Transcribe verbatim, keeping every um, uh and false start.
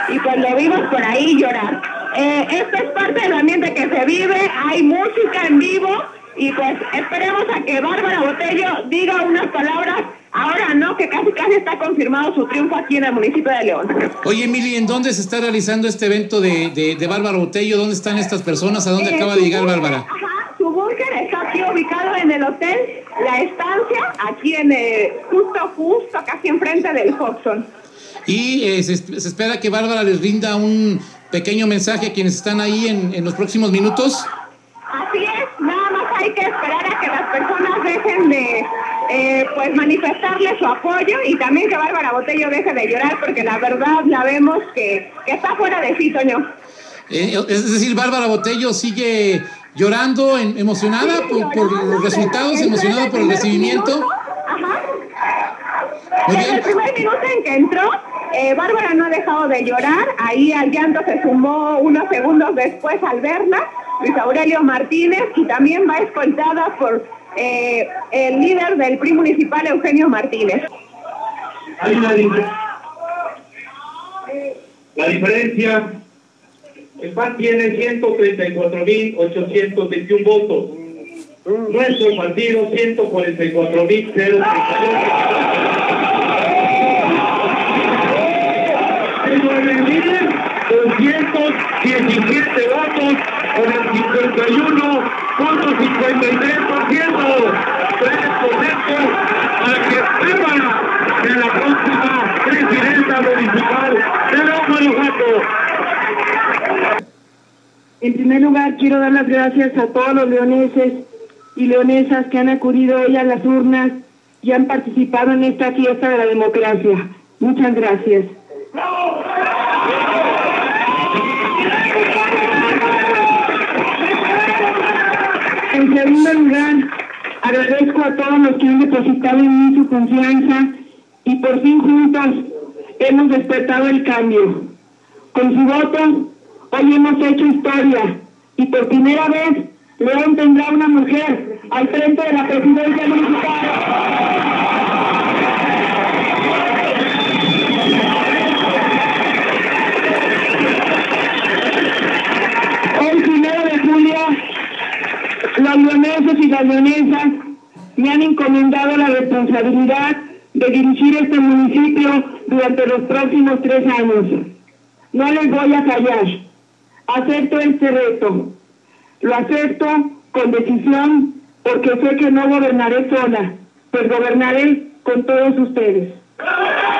Y pues lo vimos por ahí llorar. Eh, esto es parte del ambiente que se vive, hay música en vivo y pues esperemos a que Bárbara Botello diga unas palabras. Ahora no, que casi casi está confirmado su triunfo aquí en el municipio de León. Oye, Emily, ¿en dónde se está realizando este evento de, de, de Bárbara Botello? ¿Dónde están estas personas? ¿A dónde eh, acaba de llegar búnker, Bárbara? Ajá, su búnker está aquí ubicado en el hotel La Estancia, aquí en el, justo, justo casi enfrente del Foxon. Y eh, se, se espera que Bárbara les rinda un pequeño mensaje a quienes están ahí en, en los próximos minutos. Así es, nada más hay que esperar a que las personas dejen de eh, pues manifestarle su apoyo y también que Bárbara Botello deje de llorar, porque la verdad la vemos que, que está fuera de sí, Toño. Eh, es decir, Bárbara Botello sigue llorando, en, emocionada sí, por, llorando, por los resultados, emocionada por el recibimiento. Minuto, ajá. Desde el primer minuto en que entró, eh, Bárbara no ha dejado de llorar. Ahí al llanto se sumó unos segundos después al verla Luis Aurelio Martínez, y también va escoltada por eh, el líder del P R I municipal, Eugenio Martínez. Hay una diferencia. La diferencia, el P A N tiene ciento treinta y cuatro mil ochocientos veintiuno votos. Nuestro partido, ciento cuarenta y cuatro mil treinta y ocho. nueve mil doscientos diecisiete votos con el cincuenta y uno punto cincuenta y tres por ciento. tres por ciento para que Bárbara sea la próxima presidenta municipal de León, Guanajuato. En primer lugar, quiero dar las gracias a todos los leoneses y leonesas que han acudido hoy a las urnas y han participado en esta fiesta de la democracia. Muchas gracias. En segundo lugar, agradezco a todos los que han depositado en mí su confianza y por fin juntos hemos despertado el cambio. Con su voto, hoy hemos hecho historia y por primera vez León tendrá una mujer al frente de la presidencia municipal. Hoy, primero de julio, los leoneses y las leonesas me han encomendado la responsabilidad de dirigir este municipio durante los próximos tres años. No les voy a fallar. Acepto este reto. Lo acepto con decisión porque sé que no gobernaré sola, pues gobernaré con todos ustedes.